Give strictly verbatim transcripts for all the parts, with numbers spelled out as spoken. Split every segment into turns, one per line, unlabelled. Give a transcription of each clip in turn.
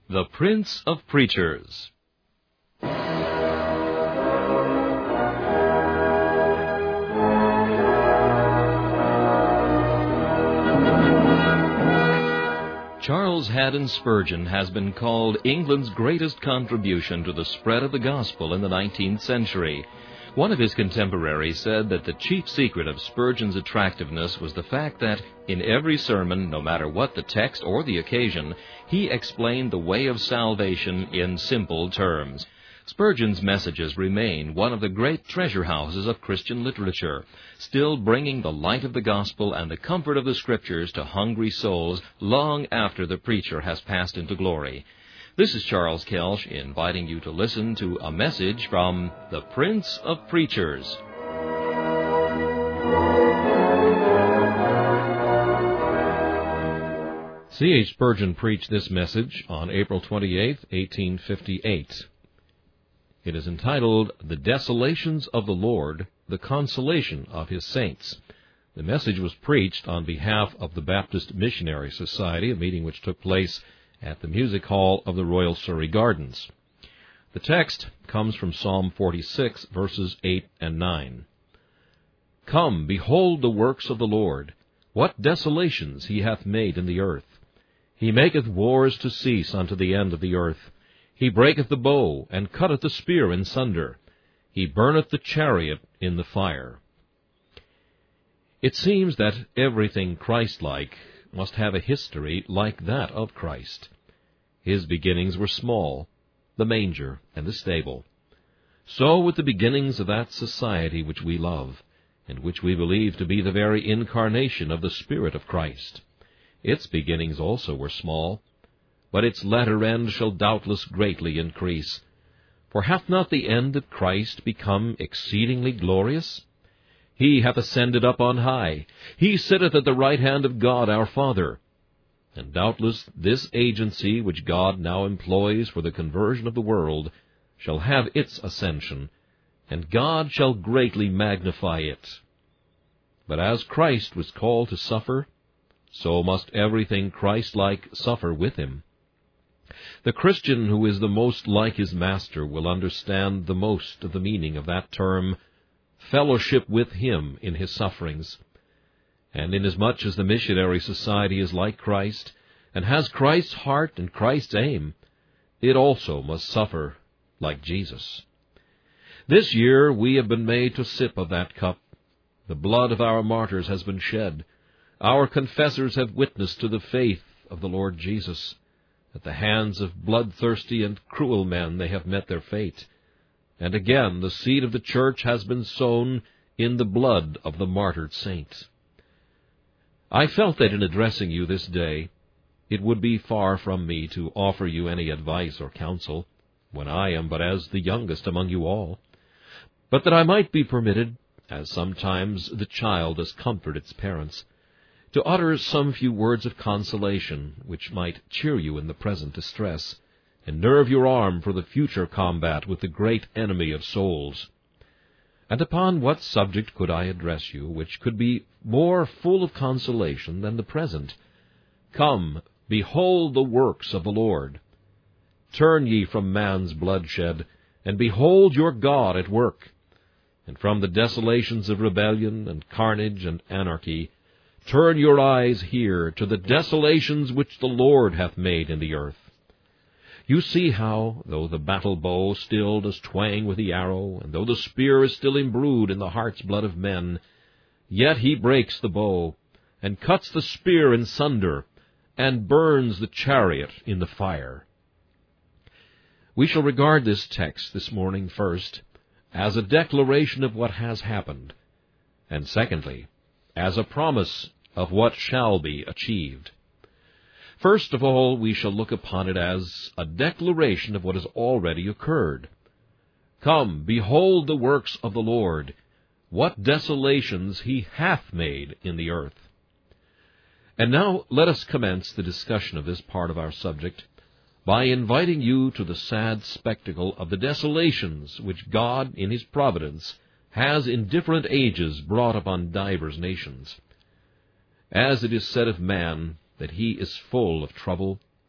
The Prince of Preachers. Charles Haddon Spurgeon has been called England's greatest contribution to the spread of the gospel in the nineteenth century. One of his contemporaries said that the chief secret of Spurgeon's attractiveness was the fact that, in every sermon, no matter what the text or the occasion, he explained the way of salvation in simple terms. Spurgeon's messages remain one of the great treasure houses of Christian literature, still bringing the light of the gospel and the comfort of the Scriptures to hungry souls long after the preacher has passed into glory. This is Charles Kelsch inviting you to listen to a message from the Prince of Preachers.
C H Spurgeon preached this message on April twenty-eighth, eighteen fifty-eight. It is entitled, The Desolations of the Lord, the Consolation of His Saints. The message was preached on behalf of the Baptist Missionary Society, a meeting which took place at the Music Hall of the Royal Surrey Gardens. The text comes from Psalm forty-six, verses eight and nine. Come, behold the works of the Lord, what desolations He hath made in the earth. He maketh wars to cease unto the end of the earth. He breaketh the bow, and cutteth the spear in sunder. He burneth the chariot in the fire. It seems that everything Christ-like must have a history like that of Christ. His beginnings were small, the manger and the stable. So with the beginnings of that society which we love, and which we believe to be the very incarnation of the Spirit of Christ. Its beginnings also were small, but its latter end shall doubtless greatly increase. For hath not the end of Christ become exceedingly glorious? He hath ascended up on high. He sitteth at the right hand of God our Father. And doubtless this agency which God now employs for the conversion of the world shall have its ascension, and God shall greatly magnify it. But as Christ was called to suffer, so must everything Christ-like suffer with Him. The Christian who is the most like his Master will understand the most of the meaning of that term, fellowship with Him in His sufferings. And inasmuch as the missionary society is like Christ, and has Christ's heart and Christ's aim, it also must suffer like Jesus. This year we have been made to sip of that cup. The blood of our martyrs has been shed. Our confessors have witnessed to the faith of the Lord Jesus. At the hands of bloodthirsty and cruel men they have met their fate. And again the seed of the church has been sown in the blood of the martyred saint. I felt that in addressing you this day, it would be far from me to offer you any advice or counsel, when I am but as the youngest among you all, but that I might be permitted, as sometimes the child does comfort its parents, to utter some few words of consolation which might cheer you in the present distress, and nerve your arm for the future combat with the great enemy of souls. And upon what subject could I address you, which could be more full of consolation than the present? Come, behold the works of the Lord. Turn ye from man's bloodshed, and behold your God at work. And from the desolations of rebellion and carnage and anarchy, turn your eyes here to the desolations which the Lord hath made in the earth. You see how, though the battle bow still does twang with the arrow, and though the spear is still imbrued in the heart's blood of men, yet He breaks the bow, and cuts the spear in sunder, and burns the chariot in the fire. We shall regard this text this morning first as a declaration of what has happened, and secondly, as a promise of what shall be achieved. First of all, we shall look upon it as a declaration of what has already occurred. Come, behold the works of the Lord, what desolations He hath made in the earth. And now let us commence the discussion of this part of our subject by inviting you to the sad spectacle of the desolations which God, in His providence, has in different ages brought upon divers nations. As it is said of man that he is full of trouble,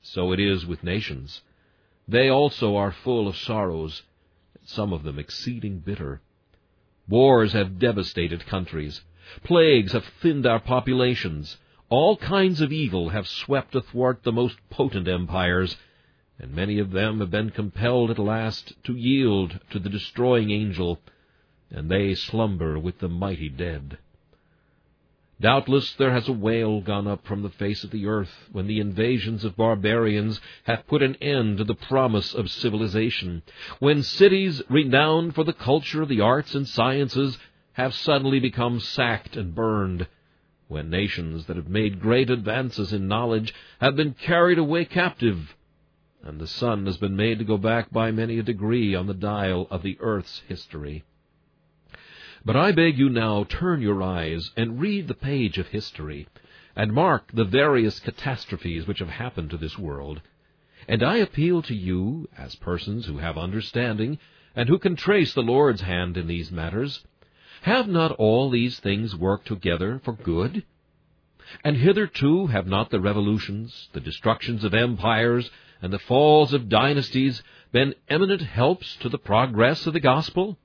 So it is with nations. They also are full of sorrows, some of them exceeding bitter. Wars have devastated countries. Plagues have thinned our populations. All kinds of evil have swept athwart the most potent empires, and many of them have been compelled at last to yield to the destroying angel, and they slumber with the mighty dead. Doubtless there has a wail gone up from the face of the earth when the invasions of barbarians have put an end to the promise of civilization, when cities renowned for the culture of the arts and sciences have suddenly become sacked and burned, when nations that have made great advances in knowledge have been carried away captive, and the sun has been made to go back by many a degree on the dial of the earth's history. But I beg you now turn your eyes and read the page of history, and mark the various catastrophes which have happened to this world. And I appeal to you, as persons who have understanding, and who can trace the Lord's hand in these matters, have not all these things worked together for good? And hitherto have not the revolutions, the destructions of empires, and the falls of dynasties been eminent helps to the progress of the gospel?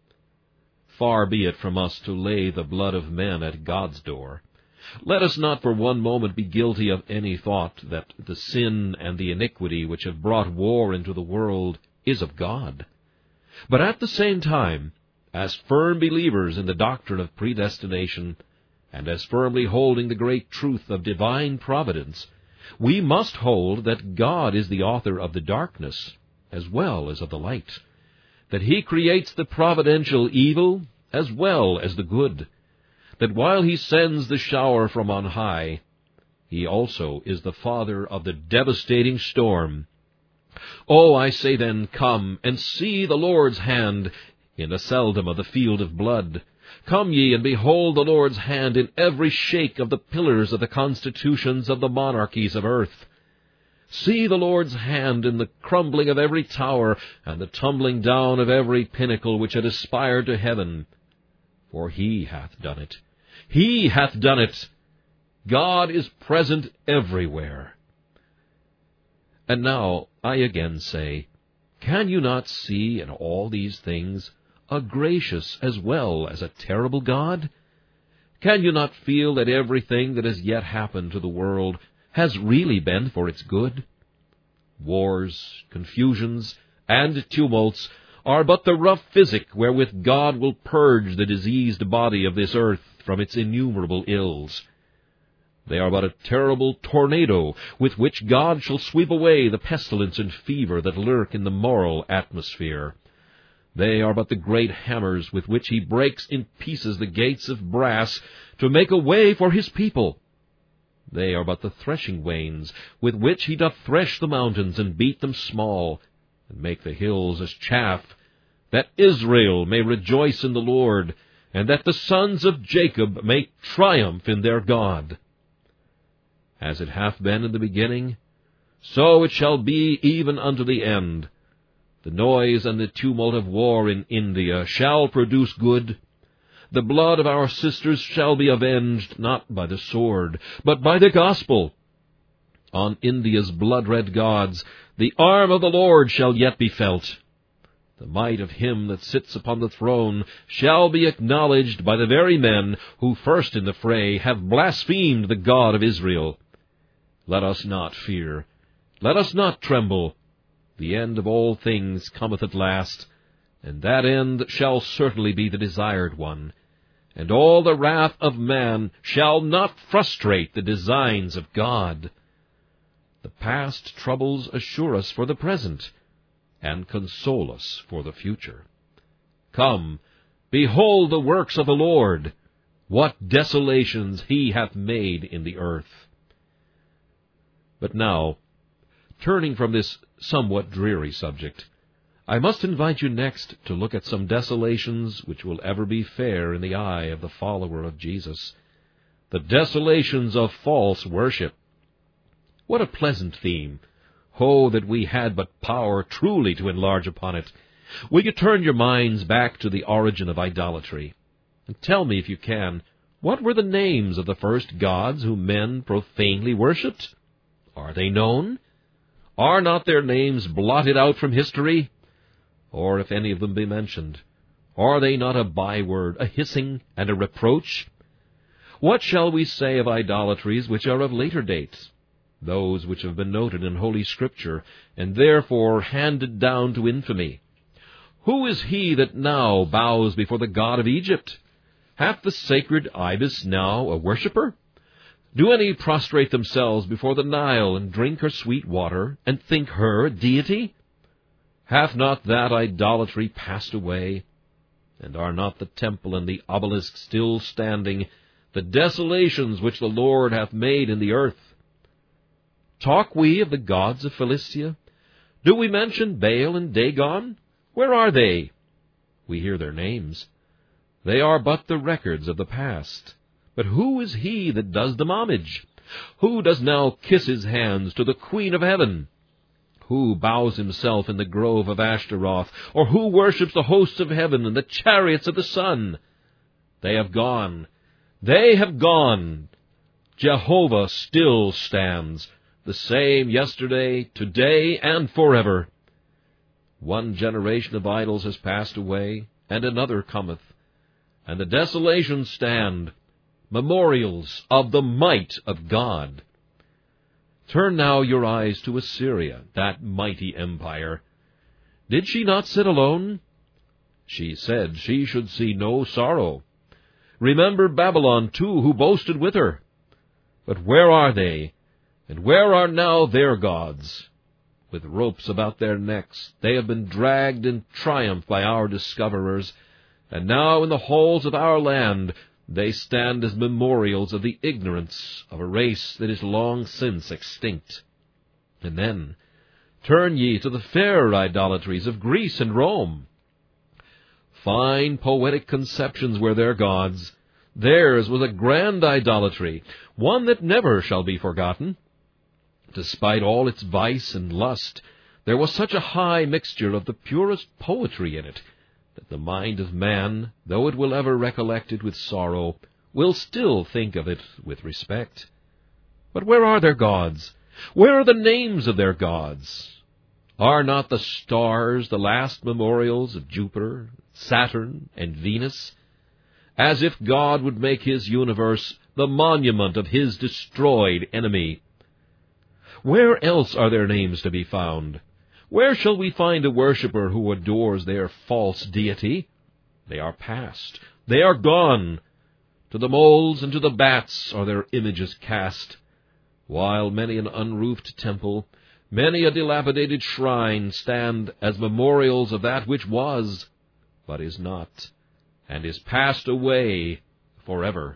Far be it from us to lay the blood of men at God's door. Let us not for one moment be guilty of any thought that the sin and the iniquity which have brought war into the world is of God. But at the same time, as firm believers in the doctrine of predestination, and as firmly holding the great truth of divine providence, we must hold that God is the author of the darkness as well as of the light, that He creates the providential evil as well as the good, that while He sends the shower from on high, He also is the Father of the devastating storm. Oh, I say then, come and see the Lord's hand in the seldom of the field of blood. Come ye and behold the Lord's hand in every shake of the pillars of the constitutions of the monarchies of earth. See the Lord's hand in the crumbling of every tower, and the tumbling down of every pinnacle which had aspired to heaven. For He hath done it. He hath done it. God is present everywhere. And now I again say, can you not see in all these things a gracious as well as a terrible God? Can you not feel that everything that has yet happened to the world has really been for its good? Wars, confusions, and tumults are but the rough physic wherewith God will purge the diseased body of this earth from its innumerable ills. They are but a terrible tornado with which God shall sweep away the pestilence and fever that lurk in the moral atmosphere. They are but the great hammers with which He breaks in pieces the gates of brass to make a way for His people. They are but the threshing wains with which He doth thresh the mountains and beat them small, and make the hills as chaff, that Israel may rejoice in the Lord, and that the sons of Jacob may triumph in their God. As it hath been in the beginning, so it shall be even unto the end. The noise and the tumult of war in India shall produce good. The blood of our sisters shall be avenged, not by the sword, but by the gospel. On India's blood-red gods the arm of the Lord shall yet be felt. The might of Him that sits upon the throne shall be acknowledged by the very men who first in the fray have blasphemed the God of Israel. Let us not fear. Let us not tremble. The end of all things cometh at last, and that end shall certainly be the desired one. And all the wrath of man shall not frustrate the designs of God. The past troubles assure us for the present, and console us for the future. Come, behold the works of the Lord, what desolations He hath made in the earth. But now, turning from this somewhat dreary subject, I must invite you next to look at some desolations which will ever be fair in the eye of the follower of Jesus, the desolations of false worship. What a pleasant theme! Oh, that we had but power truly to enlarge upon it. Will you turn your minds back to the origin of idolatry, and tell me, if you can, what were the names of the first gods whom men profanely worshipped? Are they known? Are not their names blotted out from history? Or if any of them be mentioned, are they not a byword, a hissing, and a reproach? What shall we say of idolatries which are of later date, those which have been noted in Holy Scripture, and therefore handed down to infamy? Who is he that now bows before the god of Egypt? Hath the sacred ibis now a worshipper? Do any prostrate themselves before the Nile, and drink her sweet water, and think her a deity? Hath not that idolatry passed away? And are not the temple and the obelisk still standing, the desolations which the Lord hath made in the earth? Talk we of the gods of Philistia? Do we mention Baal and Dagon? Where are they? We hear their names. They are but the records of the past. But who is he that does them homage? Who does now kiss his hands to the Queen of Heaven? Who bows himself in the grove of Ashtaroth? Or who worships the hosts of heaven and the chariots of the sun? They have gone. They have gone. Jehovah still stands, the same yesterday, today, and forever. One generation of idols has passed away, and another cometh, and the desolations stand, memorials of the might of God. Turn now your eyes to Assyria, that mighty empire. Did she not sit alone? She said she should see no sorrow. Remember Babylon, too, who boasted with her. But where are they, and where are now their gods? With ropes about their necks, they have been dragged in triumph by our discoverers, and now in the halls of our land they stand as memorials of the ignorance of a race that is long since extinct. And then turn ye to the fairer idolatries of Greece and Rome. Fine poetic conceptions were their gods. Theirs was a grand idolatry, one that never shall be forgotten. Despite all its vice and lust, there was such a high mixture of the purest poetry in it, that the mind of man, though it will ever recollect it with sorrow, will still think of it with respect. But where are their gods? Where are the names of their gods? Are not the stars the last memorials of Jupiter, Saturn, and Venus? As if God would make his universe the monument of his destroyed enemy. Where else are their names to be found? Where shall we find a worshipper who adores their false deity? They are past. They are gone. To the moles and to the bats are their images cast, while many an unroofed temple, many a dilapidated shrine stand as memorials of that which was, but is not, and is passed away forever.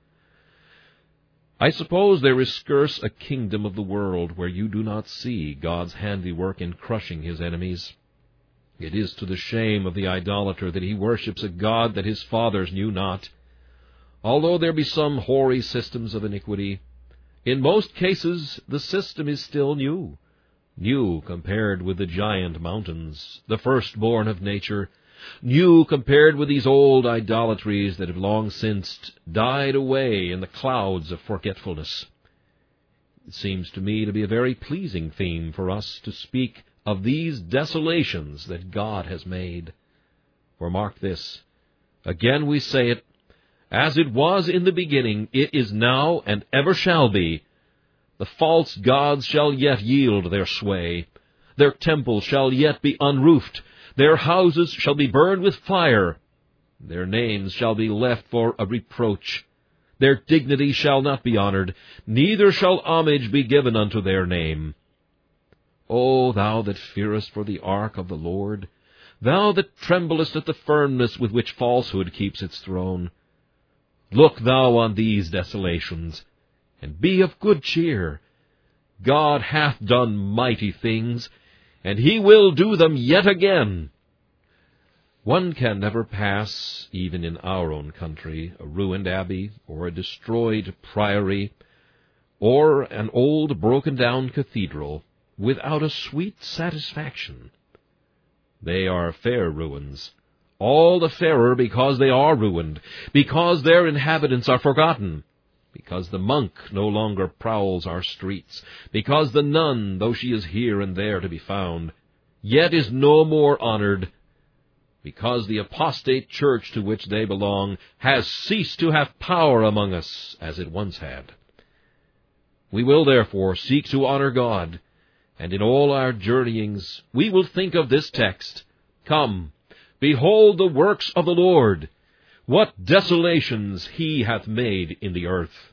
I suppose there is scarce a kingdom of the world where you do not see God's handiwork in crushing his enemies. It is to the shame of the idolater that he worships a God that his fathers knew not. Although there be some hoary systems of iniquity, in most cases the system is still new, new compared with the giant mountains, the firstborn of nature, new compared with these old idolatries that have long since died away in the clouds of forgetfulness. It seems to me to be a very pleasing theme for us to speak of these desolations that God has made. For mark this, again we say it, as it was in the beginning, it is now, and ever shall be. The false gods shall yet yield their sway. Their temples shall yet be unroofed. Their houses shall be burned with fire. Their names shall be left for a reproach. Their dignity shall not be honored, neither shall homage be given unto their name. O thou that fearest for the ark of the Lord, thou that tremblest at the firmness with which falsehood keeps its throne, look thou on these desolations, and be of good cheer. God hath done mighty things, and he will do them yet again. One can never pass, even in our own country, a ruined abbey, or a destroyed priory, or an old broken-down cathedral, without a sweet satisfaction. They are fair ruins, all the fairer because they are ruined, because their inhabitants are forgotten, because the monk no longer prowls our streets, because the nun, though she is here and there to be found, yet is no more honored, because the apostate church to which they belong has ceased to have power among us as it once had. We will therefore seek to honor God, and in all our journeyings we will think of this text, Come, behold the works of the Lord, what desolations he hath made in the earth.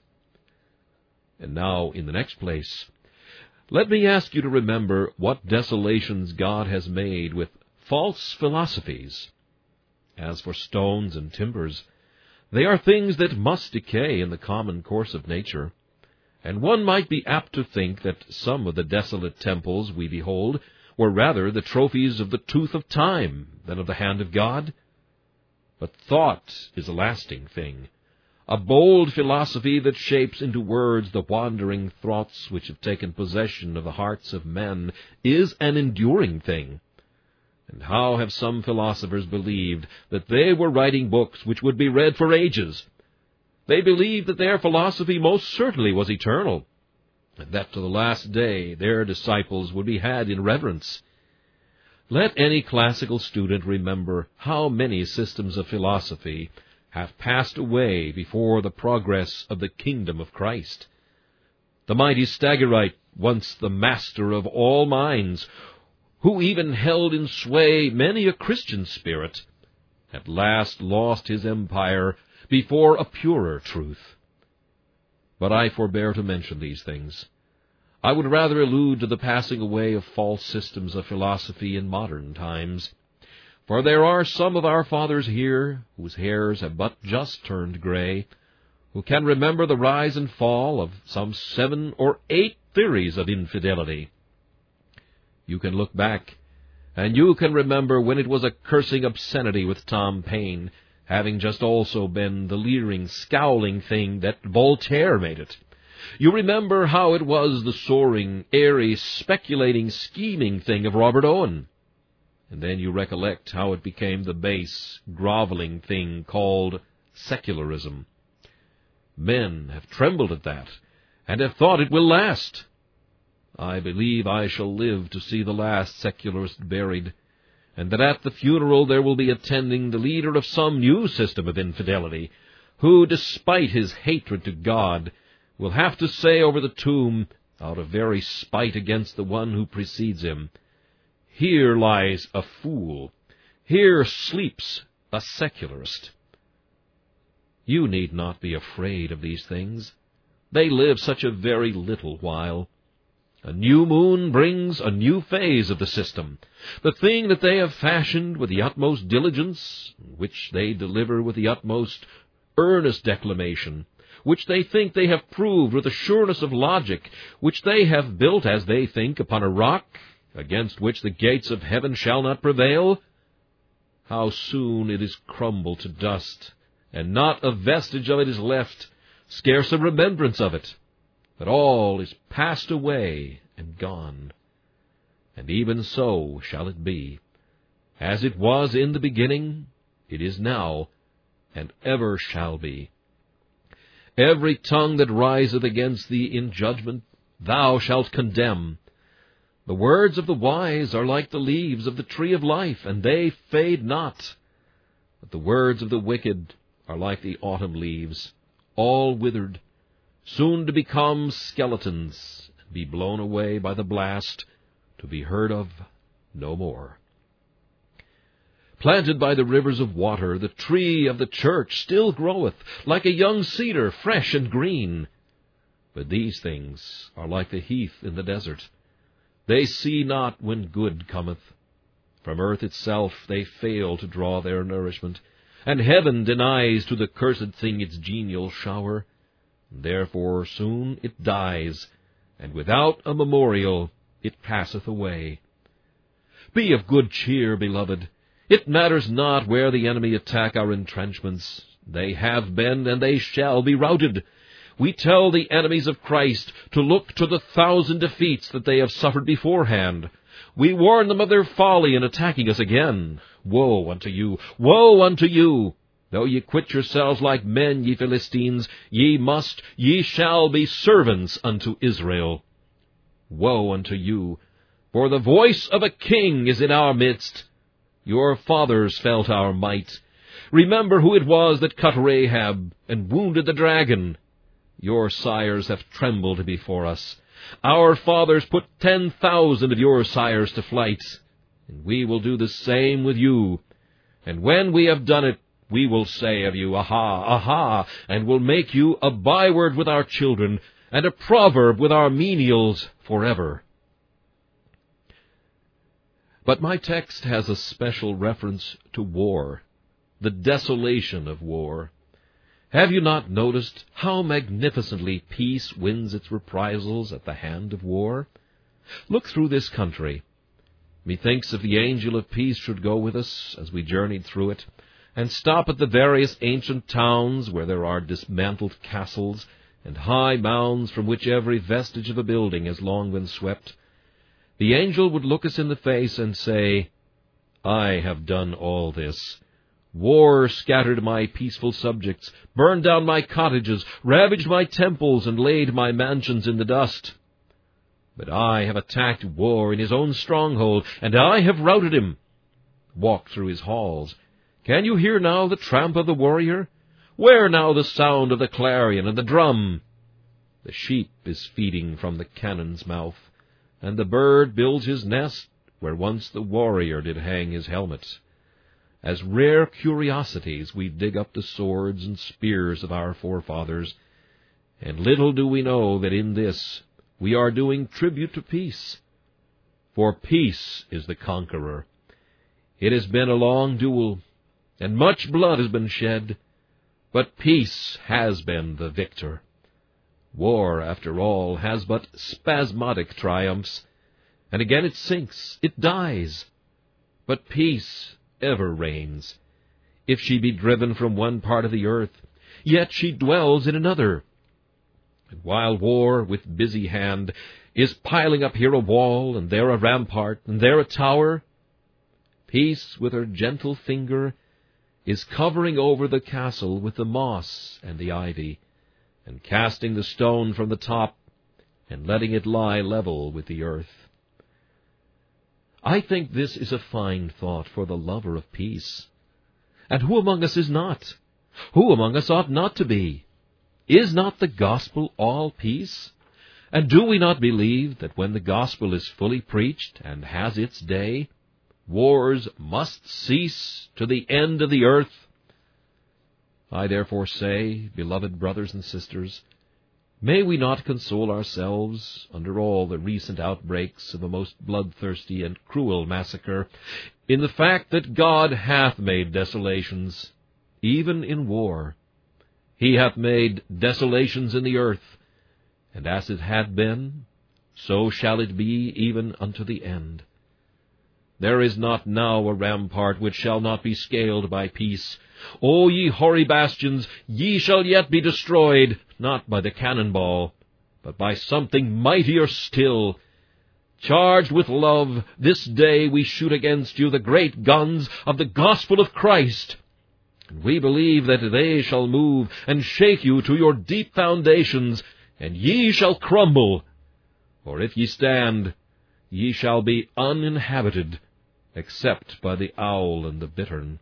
And now, in the next place, let me ask you to remember what desolations God has made with false philosophies. As for stones and timbers, they are things that must decay in the common course of nature, and one might be apt to think that some of the desolate temples we behold were rather the trophies of the tooth of time than of the hand of God. But thought is a lasting thing, a bold philosophy that shapes into words the wandering thoughts which have taken possession of the hearts of men is an enduring thing. And how have some philosophers believed that they were writing books which would be read for ages? They believed that their philosophy most certainly was eternal, and that to the last day their disciples would be had in reverence. Let any classical student remember how many systems of philosophy have passed away before the progress of the kingdom of Christ. The mighty Stagirite, once the master of all minds, who even held in sway many a Christian spirit, at last lost his empire before a purer truth. But I forbear to mention these things. I would rather allude to the passing away of false systems of philosophy in modern times, for there are some of our fathers here whose hairs have but just turned gray, who can remember the rise and fall of some seven or eight theories of infidelity. You can look back, and you can remember when it was a cursing obscenity with Tom Paine, having just also been the leering, scowling thing that Voltaire made it. You remember how it was the soaring, airy, speculating, scheming thing of Robert Owen. And then you recollect how it became the base, groveling thing called secularism. Men have trembled at that, and have thought it will last. I believe I shall live to see the last secularist buried, and that at the funeral there will be attending the leader of some new system of infidelity, who, despite his hatred to God, will have to say over the tomb, out of very spite against the one who precedes him, Here lies a fool, here sleeps a secularist. You need not be afraid of these things. They live such a very little while. A new moon brings a new phase of the system, the thing that they have fashioned with the utmost diligence, which they deliver with the utmost earnest declamation, which they think they have proved with a sureness of logic, which they have built, as they think, upon a rock, against which the gates of heaven shall not prevail. How soon it is crumbled to dust, and not a vestige of it is left, scarce a remembrance of it, but all is passed away and gone. And even so shall it be. As it was in the beginning, it is now, and ever shall be. Every tongue that riseth against thee in judgment, thou shalt condemn. The words of the wise are like the leaves of the tree of life, and they fade not. But the words of the wicked are like the autumn leaves, all withered, soon to become skeletons, and be blown away by the blast, to be heard of no more. Planted by the rivers of water, the tree of the church still groweth, like a young cedar, fresh and green. But these things are like the heath in the desert. They see not when good cometh. From earth itself they fail to draw their nourishment, and heaven denies to the cursed thing its genial shower. Therefore soon it dies, and without a memorial it passeth away. Be of good cheer, beloved. It matters not where the enemy attack our entrenchments. They have been, and they shall be routed. We tell the enemies of Christ to look to the thousand defeats that they have suffered beforehand. We warn them of their folly in attacking us again. Woe unto you! Woe unto you! Though ye quit yourselves like men, ye Philistines, ye must, ye shall be servants unto Israel. Woe unto you! For the voice of a king is in our midst. Your fathers felt our might. Remember who it was that cut Rahab and wounded the dragon. Your sires have trembled before us. Our fathers put ten thousand of your sires to flight, and we will do the same with you. And when we have done it, we will say of you, Aha, aha, and will make you a byword with our children, and a proverb with our menials forever. But my text has a special reference to war, the desolation of war. Have you not noticed how magnificently peace wins its reprisals at the hand of war? Look through this country. Methinks if the angel of peace should go with us as we journeyed through it, and stop at the various ancient towns where there are dismantled castles and high mounds from which every vestige of a building has long been swept, the angel would look us in the face and say, I have done all this. War scattered my peaceful subjects, burned down my cottages, ravaged my temples, and laid my mansions in the dust. But I have attacked war in his own stronghold, and I have routed him. Walk through his halls. Can you hear now the tramp of the warrior? Where now the sound of the clarion and the drum? The sheep is feeding from the cannon's mouth, and the bird builds his nest where once the warrior did hang his helmet. As rare curiosities we dig up the swords and spears of our forefathers, and little do we know that in this we are doing tribute to peace. For peace is the conqueror. It has been a long duel, and much blood has been shed, but peace has been the victor. War, after all, has but spasmodic triumphs, and again it sinks, it dies. But peace ever reigns. If she be driven from one part of the earth, yet she dwells in another. And while war, with busy hand, is piling up here a wall, and there a rampart, and there a tower, peace, with her gentle finger, is covering over the castle with the moss and the ivy, and casting the stone from the top, and letting it lie level with the earth. I think this is a fine thought for the lover of peace. And who among us is not? Who among us ought not to be? Is not the gospel all peace? And do we not believe that when the gospel is fully preached and has its day, wars must cease to the end of the earth? I therefore say, beloved brothers and sisters, may we not console ourselves, under all the recent outbreaks of a most bloodthirsty and cruel massacre, in the fact that God hath made desolations, even in war. He hath made desolations in the earth, and as it had been, so shall it be even unto the end. There is not now a rampart which shall not be scaled by peace. O ye hoary bastions, ye shall yet be destroyed, not by the cannonball, but by something mightier still. Charged with love, this day we shoot against you the great guns of the gospel of Christ. And we believe that they shall move and shake you to your deep foundations, and ye shall crumble. For if ye stand, ye shall be uninhabited, except by the owl and the bittern.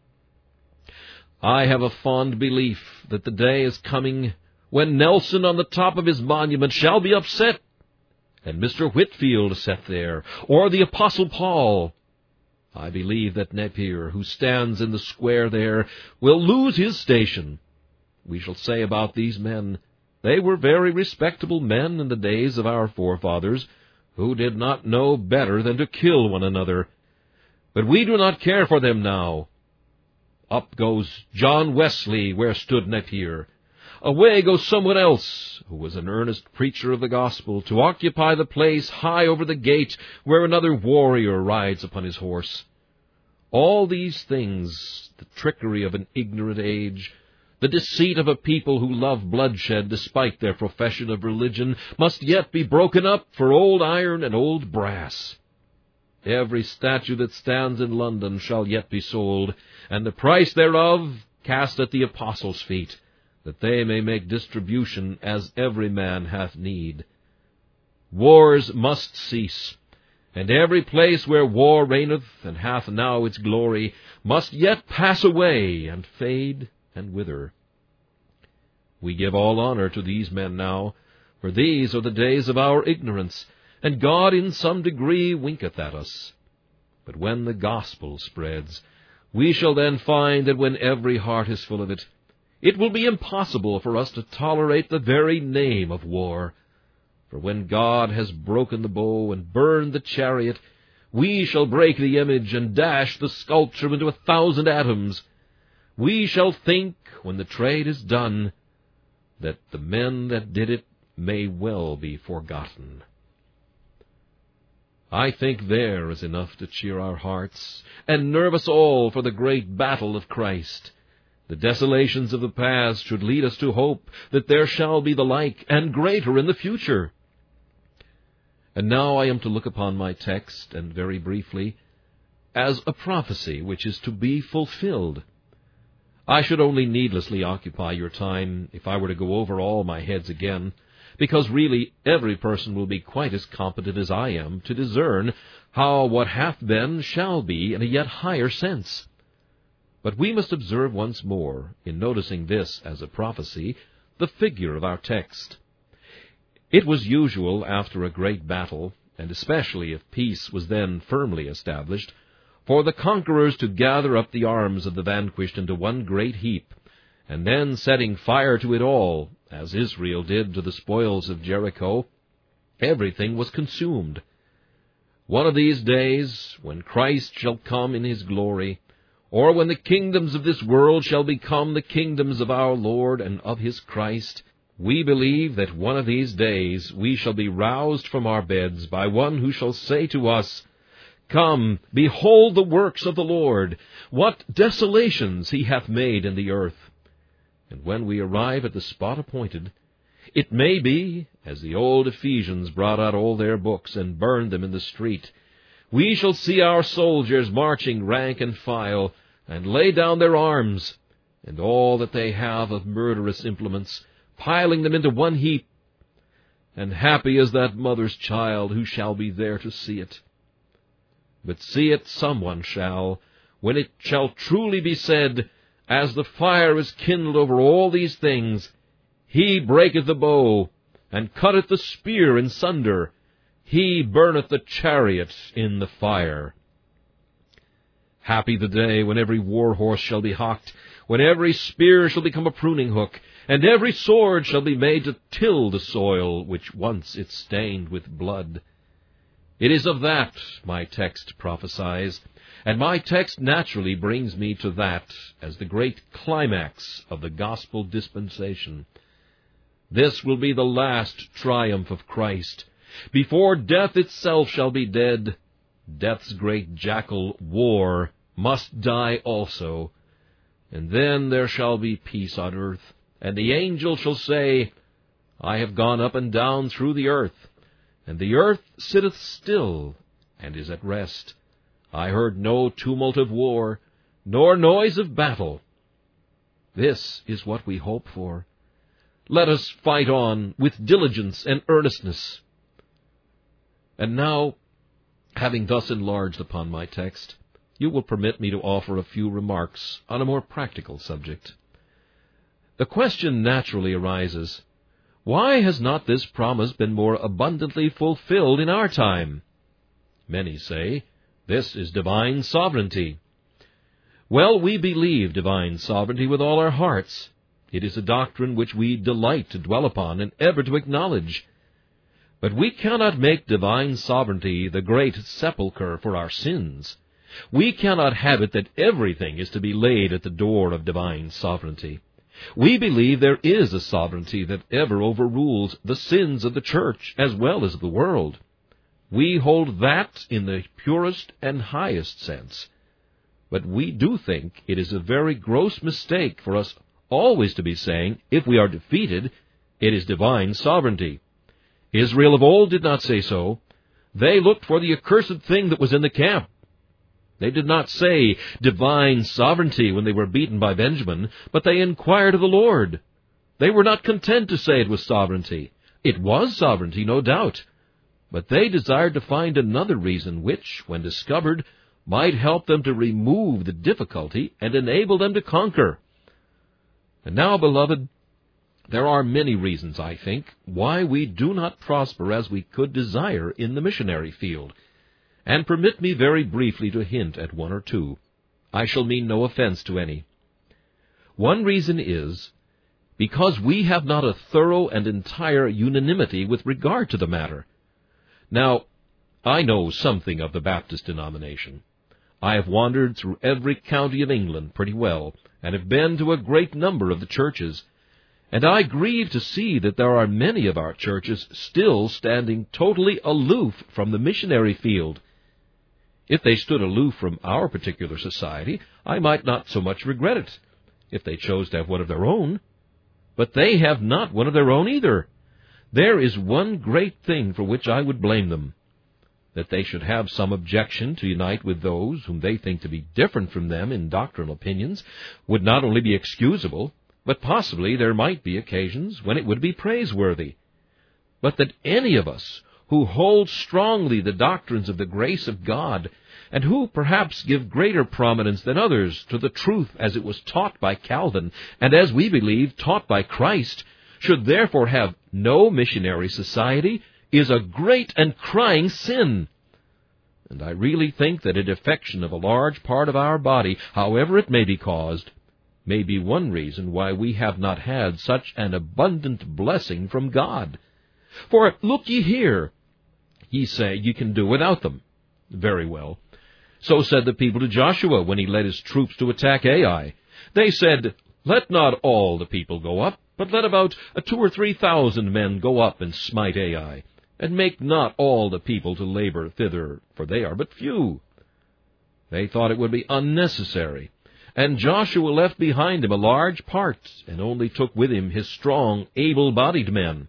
I have a fond belief that the day is coming when Nelson on the top of his monument shall be upset, and Mister Whitfield set there, or the Apostle Paul. I believe that Napier, who stands in the square there, will lose his station. We shall say about these men, they were very respectable men in the days of our forefathers, who did not know better than to kill one another. But we do not care for them now. Up goes John Wesley where stood Napier. Away goes someone else, who was an earnest preacher of the gospel, to occupy the place high over the gate where another warrior rides upon his horse. All these things, the trickery of an ignorant age, the deceit of a people who love bloodshed despite their profession of religion, must yet be broken up for old iron and old brass. Every statue that stands in London shall yet be sold, and the price thereof cast at the apostles' feet, that they may make distribution as every man hath need. Wars must cease, and every place where war reigneth and hath now its glory must yet pass away and fade and wither. We give all honor to these men now, for these are the days of our ignorance, and God in some degree winketh at us. But when the gospel spreads, we shall then find that when every heart is full of it, it will be impossible for us to tolerate the very name of war. For when God has broken the bow and burned the chariot, we shall break the image and dash the sculpture into a thousand atoms. We shall think, when the trade is done, that the men that did it may well be forgotten. I think there is enough to cheer our hearts and nerve us all for the great battle of Christ. The desolations of the past should lead us to hope that there shall be the like and greater in the future. And now I am to look upon my text, and very briefly, as a prophecy which is to be fulfilled. I should only needlessly occupy your time if I were to go over all my heads again, because really every person will be quite as competent as I am to discern how what hath been shall be in a yet higher sense. But we must observe once more, in noticing this as a prophecy, the figure of our text. It was usual after a great battle, and especially if peace was then firmly established, for the conquerors to gather up the arms of the vanquished into one great heap, and then setting fire to it all, as Israel did to the spoils of Jericho, everything was consumed. One of these days, when Christ shall come in his glory, or when the kingdoms of this world shall become the kingdoms of our Lord and of his Christ, we believe that one of these days we shall be roused from our beds by one who shall say to us, Come, behold the works of the Lord, what desolations he hath made in the earth. And when we arrive at the spot appointed, it may be, as the old Ephesians brought out all their books and burned them in the street, we shall see our soldiers marching rank and file, and lay down their arms, and all that they have of murderous implements, piling them into one heap. And happy is that mother's child who shall be there to see it. But see it someone shall, when it shall truly be said, As the fire is kindled over all these things, he breaketh the bow, and cutteth the spear in sunder, he burneth the chariot in the fire. Happy the day when every war horse shall be hocked, when every spear shall become a pruning hook, and every sword shall be made to till the soil which once it stained with blood. It is of that my text prophesies, and my text naturally brings me to that as the great climax of the gospel dispensation. This will be the last triumph of Christ. Before death itself shall be dead, death's great jackal, war, must die also. And then there shall be peace on earth, and the angel shall say, I have gone up and down through the earth, and the earth sitteth still, and is at rest. I heard no tumult of war, nor noise of battle. This is what we hope for. Let us fight on with diligence and earnestness. And now, having thus enlarged upon my text, you will permit me to offer a few remarks on a more practical subject. The question naturally arises, why has not this promise been more abundantly fulfilled in our time? Many say, this is divine sovereignty. Well, we believe divine sovereignty with all our hearts. It is a doctrine which we delight to dwell upon and ever to acknowledge. But we cannot make divine sovereignty the great sepulchre for our sins. We cannot have it that everything is to be laid at the door of divine sovereignty. We believe there is a sovereignty that ever overrules the sins of the church as well as of the world. We hold that in the purest and highest sense. But we do think it is a very gross mistake for us always to be saying, if we are defeated, it is divine sovereignty. Israel of old did not say so. They looked for the accursed thing that was in the camp. They did not say divine sovereignty when they were beaten by Benjamin, but they inquired of the Lord. They were not content to say it was sovereignty. It was sovereignty, no doubt. But they desired to find another reason which, when discovered, might help them to remove the difficulty and enable them to conquer. And now, beloved, there are many reasons, I think, why we do not prosper as we could desire in the missionary field. And permit me very briefly to hint at one or two. I shall mean no offense to any. One reason is because we have not a thorough and entire unanimity with regard to the matter. Now, I know something of the Baptist denomination. I have wandered through every county of England pretty well, and have been to a great number of the churches, and I grieve to see that there are many of our churches still standing totally aloof from the missionary field. If they stood aloof from our particular society, I might not so much regret it, if they chose to have one of their own. But they have not one of their own either. There is one great thing for which I would blame them. That they should have some objection to unite with those whom they think to be different from them in doctrinal opinions would not only be excusable, but possibly there might be occasions when it would be praiseworthy. But that any of us who hold strongly the doctrines of the grace of God, and who perhaps give greater prominence than others to the truth as it was taught by Calvin, and as we believe taught by Christ, should therefore have no missionary society, is a great and crying sin. And I really think that a defection of a large part of our body, however it may be caused, may be one reason why we have not had such an abundant blessing from God. For look ye here, ye say ye can do without them. Very well. So said the people to Joshua when he led his troops to attack Ai. They said, Let not all the people go up, but let about a two or three thousand men go up and smite Ai, and make not all the people to labor thither, for they are but few. They thought it would be unnecessary, and Joshua left behind him a large part, and only took with him his strong, able-bodied men.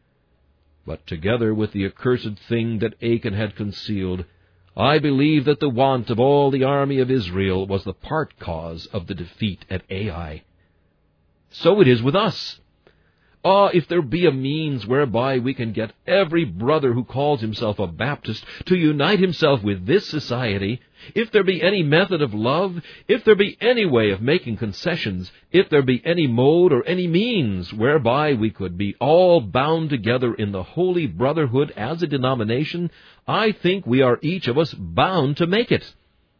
But together with the accursed thing that Achan had concealed, I believe that the want of all the army of Israel was the part cause of the defeat at Ai. So it is with us. Ah, if there be a means whereby we can get every brother who calls himself a Baptist to unite himself with this society, if there be any method of love, if there be any way of making concessions, if there be any mode or any means whereby we could be all bound together in the holy brotherhood as a denomination, I think we are each of us bound to make it.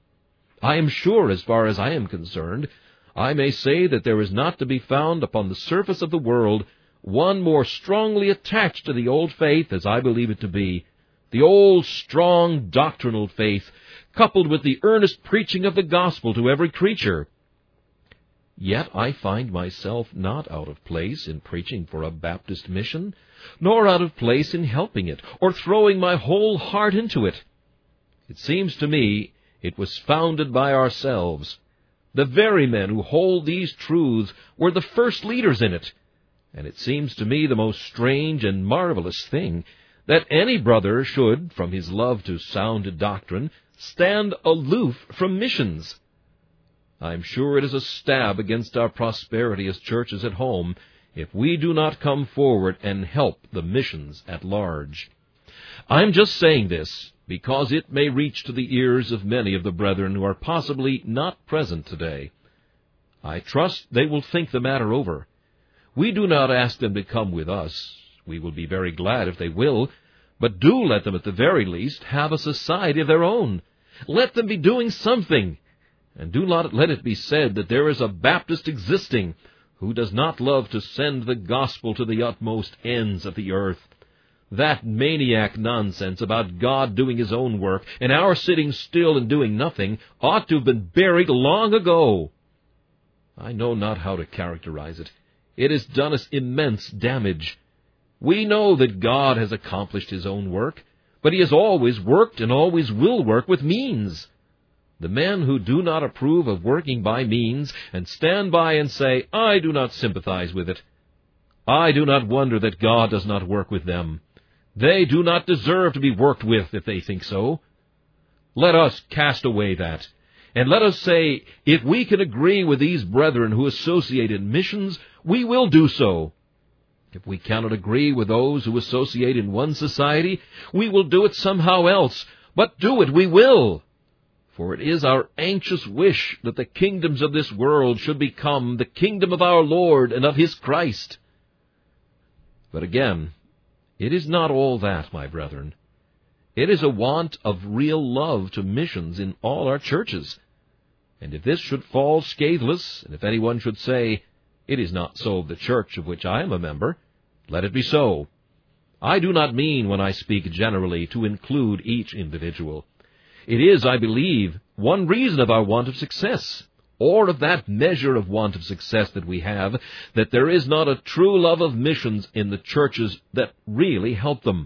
I am sure, as far as I am concerned, I may say that there is not to be found upon the surface of the world one more strongly attached to the old faith, as I believe it to be, the old strong doctrinal faith, coupled with the earnest preaching of the gospel to every creature. Yet I find myself not out of place in preaching for a Baptist mission, nor out of place in helping it, or throwing my whole heart into it. It seems to me it was founded by ourselves. The very men who hold these truths were the first leaders in it. And it seems to me the most strange and marvelous thing that any brother should, from his love to sound doctrine, stand aloof from missions. I am sure it is a stab against our prosperity as churches at home if we do not come forward and help the missions at large. I am just saying this because it may reach to the ears of many of the brethren who are possibly not present today. I trust they will think the matter over. We do not ask them to come with us. We will be very glad if they will, but do let them at the very least have a society of their own. Let them be doing something, and do not let it be said that there is a Baptist existing who does not love to send the gospel to the utmost ends of the earth. That maniac nonsense about God doing his own work and our sitting still and doing nothing ought to have been buried long ago. I know not how to characterize it. It has done us immense damage. We know that God has accomplished his own work, but he has always worked and always will work with means. The men who do not approve of working by means and stand by and say, I do not sympathize with it, I do not wonder that God does not work with them. They do not deserve to be worked with if they think so. Let us cast away that, And let us say, if we can agree with these brethren who associate in missions, we will do so. If we cannot agree with those who associate in one society, we will do it somehow else. But do it we will. For it is our anxious wish that the kingdoms of this world should become the kingdom of our Lord and of His Christ. But again, it is not all that, my brethren. It is a want of real love to missions in all our churches. And if this should fall scatheless, and if anyone should say, "It is not so of the church of which I am a member," let it be so. I do not mean, when I speak generally, to include each individual. It is, I believe, one reason of our want of success, or of that measure of want of success that we have, that there is not a true love of missions in the churches that really help them.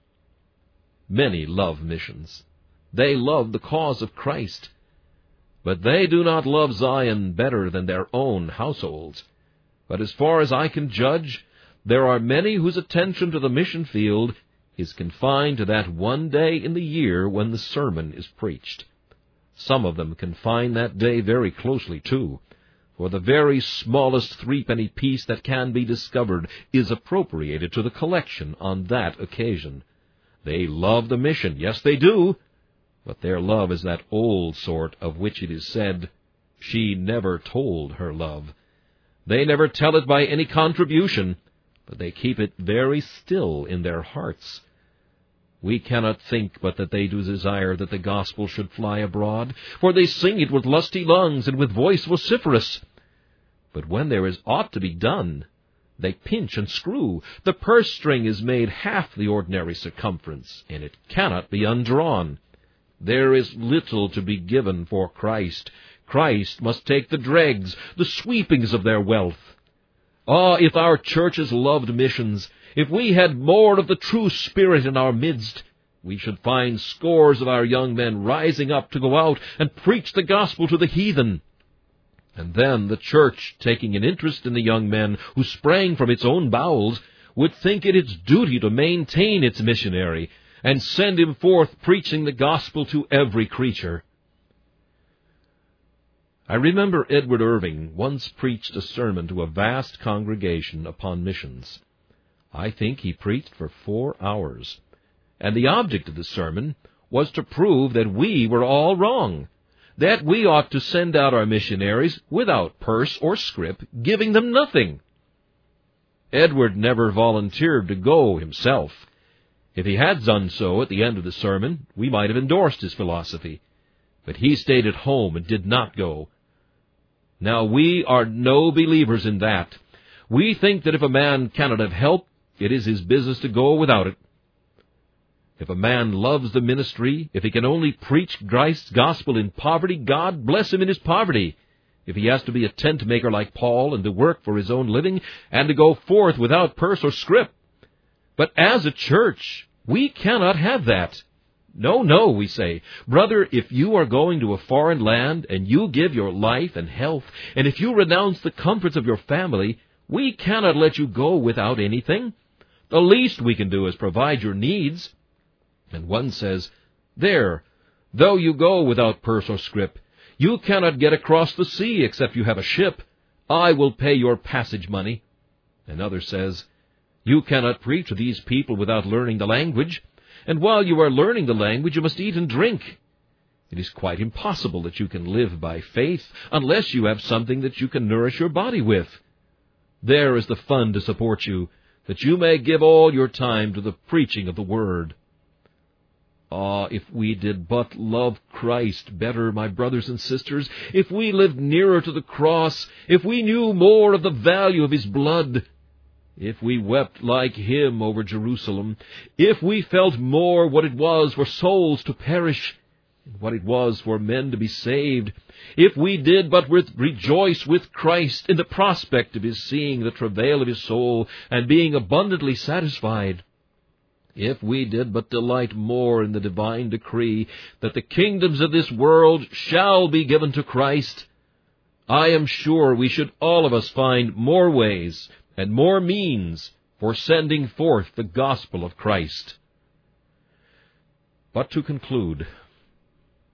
Many love missions. They love the cause of Christ. But they do not love Zion better than their own households. But as far as I can judge, there are many whose attention to the mission field is confined to that one day in the year when the sermon is preached. Some of them confine that day very closely, too, for the very smallest threepenny piece that can be discovered is appropriated to the collection on that occasion. They love the mission, yes, they do, but their love is that old sort of which it is said, "She never told her love." They never tell it by any contribution, but they keep it very still in their hearts. We cannot think but that they do desire that the gospel should fly abroad, for they sing it with lusty lungs and with voice vociferous. But when there is aught to be done, they pinch and screw. The purse string is made half the ordinary circumference, and it cannot be undrawn. There is little to be given for Christ. Christ must take the dregs, the sweepings of their wealth. Ah, if our churches loved missions, if we had more of the true spirit in our midst, we should find scores of our young men rising up to go out and preach the gospel to the heathen. And then the church, taking an interest in the young men who sprang from its own bowels, would think it its duty to maintain its missionary and send him forth preaching the gospel to every creature. I remember Edward Irving once preached a sermon to a vast congregation upon missions. I think he preached for four hours, and the object of the sermon was to prove that we were all wrong, that we ought to send out our missionaries without purse or scrip, giving them nothing. Edward never volunteered to go himself. If he had done so at the end of the sermon, we might have endorsed his philosophy. But he stayed at home and did not go. Now, we are no believers in that. We think that if a man cannot have help, it is his business to go without it. If a man loves the ministry, if he can only preach Christ's gospel in poverty, God bless him in his poverty. If he has to be a tent maker like Paul and to work for his own living and to go forth without purse or scrip. But as a church, we cannot have that. No, no, we say, brother, if you are going to a foreign land and you give your life and health, and if you renounce the comforts of your family, we cannot let you go without anything. The least we can do is provide your needs. And one says, there, though you go without purse or scrip, you cannot get across the sea except you have a ship. I will pay your passage money. Another says, you cannot preach to these people without learning the language, and while you are learning the language, you must eat and drink. It is quite impossible that you can live by faith unless you have something that you can nourish your body with. There is the fund to support you, that you may give all your time to the preaching of the word. Ah, if we did but love Christ better, my brothers and sisters, if we lived nearer to the cross, if we knew more of the value of His blood, if we wept like Him over Jerusalem, if we felt more what it was for souls to perish, and what it was for men to be saved, if we did but with rejoice with Christ in the prospect of His seeing the travail of His soul and being abundantly satisfied, if we did but delight more in the divine decree that the kingdoms of this world shall be given to Christ, I am sure we should all of us find more ways and more means for sending forth the gospel of Christ. But to conclude,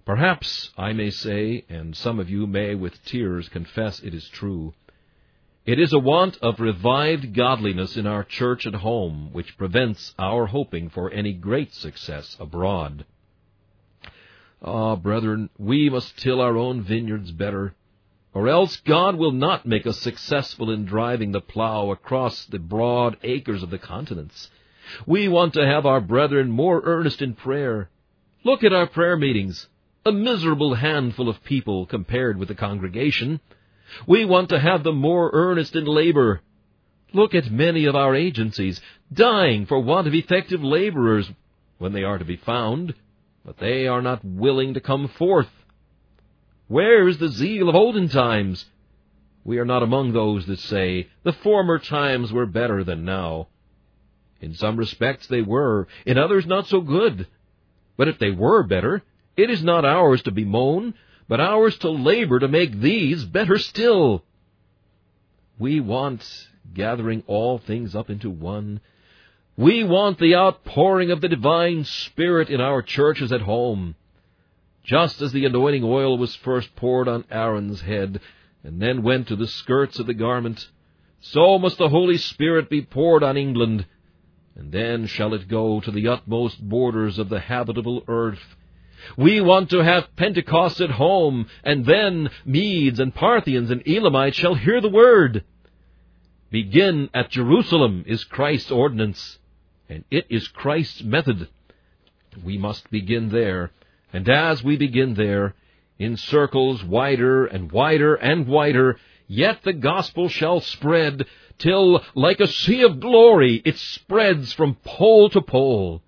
Perhaps I may say, and some of you may with tears confess it is true, it is a want of revived godliness in our church at home which prevents our hoping for any great success abroad. Ah, brethren, we must till our own vineyards better, or else God will not make us successful in driving the plow across the broad acres of the continents. We want to have our brethren more earnest in prayer. Look at our prayer meetings, a miserable handful of people compared with the congregation. We want to have them more earnest in labor. Look at many of our agencies, dying for want of effective laborers when they are to be found, but they are not willing to come forth. Where is the zeal of olden times? We are not among those that say, the former times were better than now. In some respects they were, in others not so good. But if they were better, it is not ours to bemoan, but ours to labor to make these better still. We want gathering all things up into one. We want the outpouring of the divine Spirit in our churches at home. Just as the anointing oil was first poured on Aaron's head, and then went to the skirts of the garment, so must the Holy Spirit be poured on England, and then shall it go to the utmost borders of the habitable earth. We want to have Pentecost at home, and then Medes and Parthians and Elamites shall hear the word. Begin at Jerusalem is Christ's ordinance, and it is Christ's method. We must begin there, and as we begin there, in circles wider and wider and wider, yet the gospel shall spread, till, like a sea of glory, it spreads from pole to pole.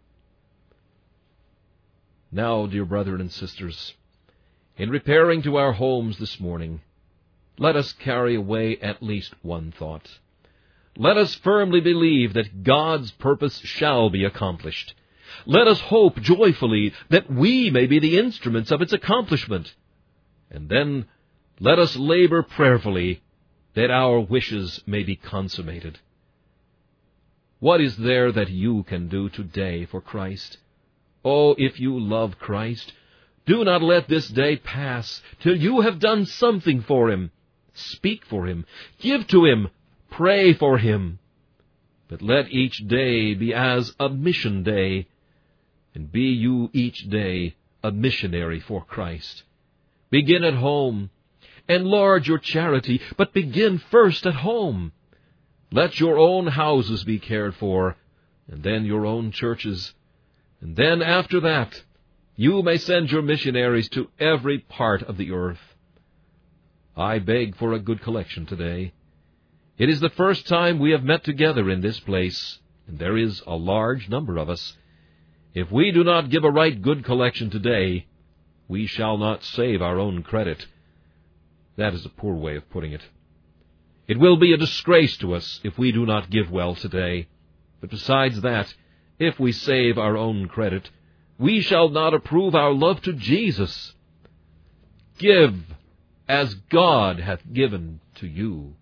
Now, dear brethren and sisters, in repairing to our homes this morning, let us carry away at least one thought. Let us firmly believe that God's purpose shall be accomplished. Let us hope joyfully that we may be the instruments of its accomplishment. And then let us labor prayerfully that our wishes may be consummated. What is there that you can do today for Christ? Oh, if you love Christ, do not let this day pass till you have done something for Him. Speak for Him, give to Him, pray for Him. But let each day be as a mission day, and be you each day a missionary for Christ. Begin at home. Enlarge your charity, but begin first at home. Let your own houses be cared for, and then your own churches. And then after that, you may send your missionaries to every part of the earth. I beg for a good collection today. It is the first time we have met together in this place, and there is a large number of us. If we do not give a right good collection today, we shall not save our own credit. That is a poor way of putting it. It will be a disgrace to us if we do not give well today. But besides that, if we save our own credit, we shall not approve our love to Jesus. Give as God hath given to you.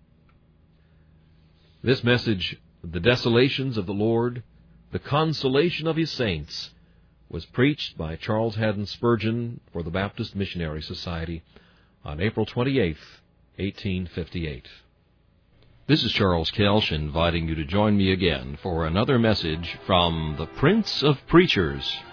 This message, The Desolations of the Lord, the Consolation of His Saints, was preached by Charles Haddon Spurgeon for the Baptist Missionary Society on April twenty-eighth, eighteen fifty-eight. This is Charles Kelsch inviting you to join me again for another message from the Prince of Preachers.